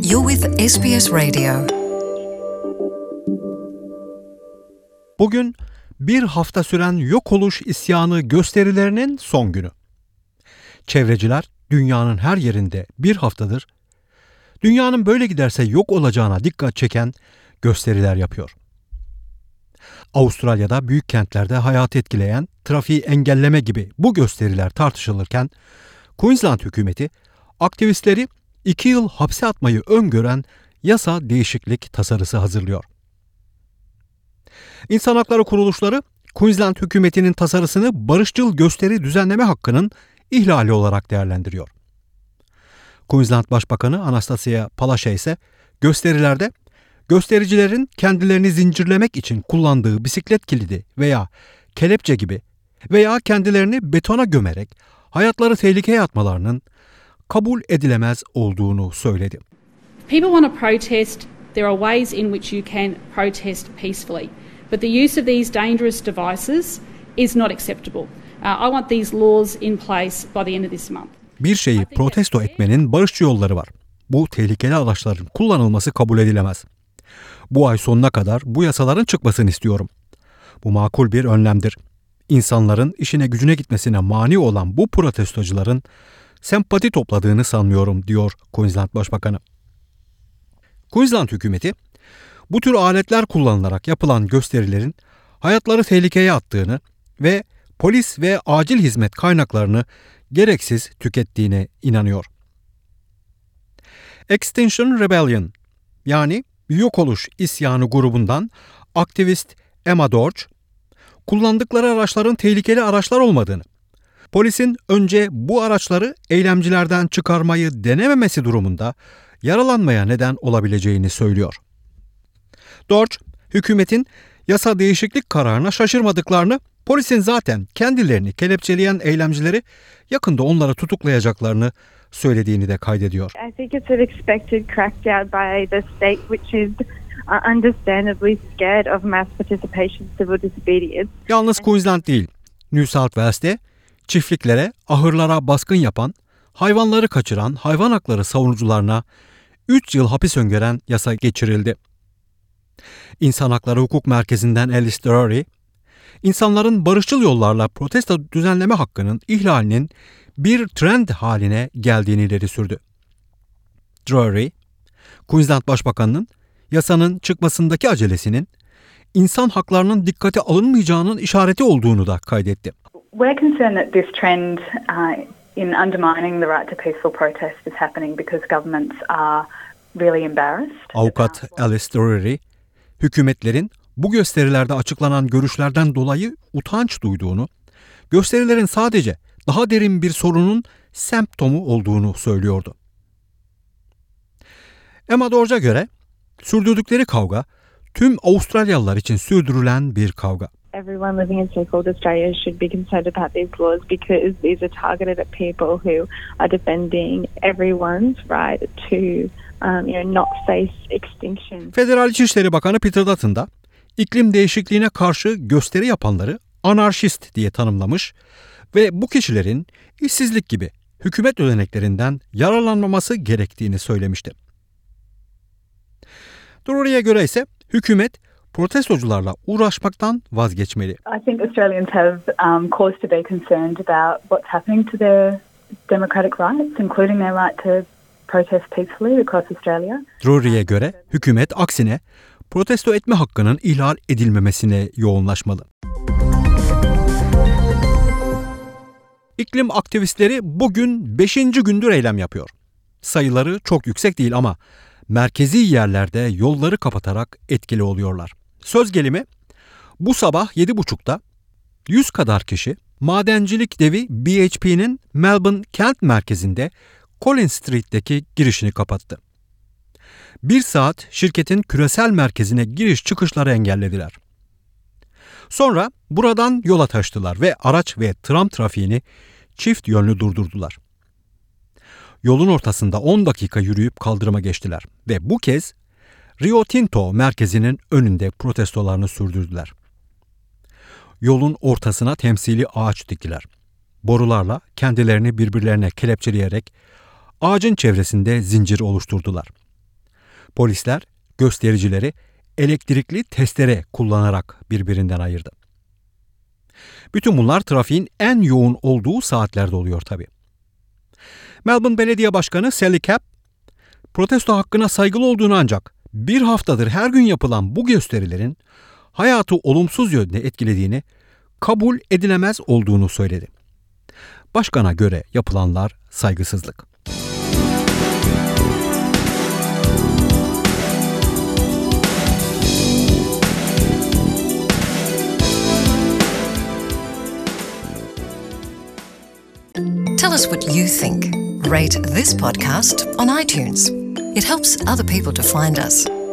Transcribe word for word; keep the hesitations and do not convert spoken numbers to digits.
You're with S B S Radio. Bugün bir hafta süren yok oluş isyanı gösterilerinin son günü. Çevreciler dünyanın her yerinde bir haftadır dünyanın böyle giderse yok olacağına dikkat çeken gösteriler yapıyor. Avustralya'da büyük kentlerde hayatı etkileyen trafiği engelleme gibi bu gösteriler tartışılırken Queensland hükümeti aktivistleri iki yıl hapse atmayı öngören yasa değişiklik tasarısı hazırlıyor. İnsan hakları kuruluşları Queensland hükümetinin tasarısını barışçıl gösteri düzenleme hakkının ihlali olarak değerlendiriyor. Queensland Başbakanı Anastasia Palaszczuk ise gösterilerde göstericilerin kendilerini zincirlemek için kullandığı bisiklet kilidi veya kelepçe gibi veya kendilerini betona gömerek hayatları tehlikeye atmalarının kabul edilemez olduğunu söyledi. People want to protest. There are ways in which you can protest peacefully. But the use of these dangerous devices is not acceptable. Uh, I want these laws in place by the end of this month. Bir şeyi protesto etmenin barışçı yolları var. Bu tehlikeli araçların kullanılması kabul edilemez. Bu ay sonuna kadar bu yasaların çıkmasını istiyorum. Bu makul bir önlemdir. İnsanların işine gücüne gitmesine mani olan bu protestocuların sempati topladığını sanmıyorum, diyor Queensland Başbakanı. Queensland hükümeti bu tür aletler kullanılarak yapılan gösterilerin hayatları tehlikeye attığını ve polis ve acil hizmet kaynaklarını gereksiz tükettiğine inanıyor. Extinction Rebellion yani yok oluş isyanı grubundan aktivist Emma Dorch, kullandıkları araçların tehlikeli araçlar olmadığını, polisin önce bu araçları eylemcilerden çıkarmayı denememesi durumunda yaralanmaya neden olabileceğini söylüyor. Dorch, hükümetin yasa değişiklik kararına şaşırmadıklarını, polisin zaten kendilerini kelepçeleyen eylemcileri yakında onları tutuklayacaklarını söylediğini de kaydediyor. I think it's an expected crackdown by the state which is uh, understandably scared of mass participation civil disobedience. Yalnız Queensland değil, New South Wales'te çiftliklere, ahırlara baskın yapan, hayvanları kaçıran hayvan hakları savunucularına üç yıl hapis öngören yasa geçirildi. İnsan Hakları Hukuk Merkezi'nden Alice Drury, insanların barışçıl yollarla protesto düzenleme hakkının ihlalinin bir trend haline geldiğini ileri sürdü. Drury, Queensland Başbakanı'nın yasanın çıkmasındaki acelesinin insan haklarının dikkate alınmayacağının işareti olduğunu da kaydetti. We're concerned that this trend uh, in undermining the right to peaceful protest is happening because governments are really embarrassed. Avukat Alice Drury, hükümetlerin bu gösterilerde açıklanan görüşlerden dolayı utanç duyduğunu, gösterilerin sadece daha derin bir sorunun semptomu olduğunu söylüyordu. Emma Dorch'a göre sürdürdükleri kavga tüm Avustralyalılar için sürdürülen bir kavga. Everyone living in so-called Australia should be concerned about these laws because these are targeted at people who are defending everyone's right to um, you know, not face extinction. Federal İçişleri Bakanı Peter Dutton da iklim değişikliğine karşı gösteri yapanları anarşist diye tanımlamış ve bu kişilerin işsizlik gibi hükümet ödeneklerinden yararlanmaması gerektiğini söylemişti. Drury'e göre ise hükümet protestocularla uğraşmaktan vazgeçmeli. I think Australians have um, cause to be concerned about what's happening to their democratic rights, including their right to protest peacefully across Australia. Drury'e göre hükümet aksine protesto etme hakkının ihlal edilmemesine yoğunlaşmalı. İklim aktivistleri bugün beşinci gündür eylem yapıyor. Sayıları çok yüksek değil ama merkezi yerlerde yolları kapatarak etkili oluyorlar. Söz gelimi bu sabah yedi buçukta yüz kadar kişi madencilik devi B H P'nin Melbourne kent merkezinde Collins Street'teki girişini kapattı. Bir saat şirketin küresel merkezine giriş çıkışları engellediler. Sonra buradan yola taştılar ve araç ve tram trafiğini çift yönlü durdurdular. Yolun ortasında on dakika yürüyüp kaldırıma geçtiler ve bu kez Rio Tinto merkezinin önünde protestolarını sürdürdüler. Yolun ortasına temsili ağaç diktiler. Borularla kendilerini birbirlerine kelepçeleyerek ağacın çevresinde zincir oluşturdular. Polisler göstericileri elektrikli testere kullanarak birbirinden ayırdı. Bütün bunlar trafiğin en yoğun olduğu saatlerde oluyor tabii. Melbourne Belediye Başkanı Sally Capp, protesto hakkına saygılı olduğunu ancak bir haftadır her gün yapılan bu gösterilerin hayatı olumsuz yönde etkilediğini, kabul edilemez olduğunu söyledi. Başkana göre yapılanlar saygısızlık. Tell us what you think. Rate this podcast on iTunes. It helps other people to find us.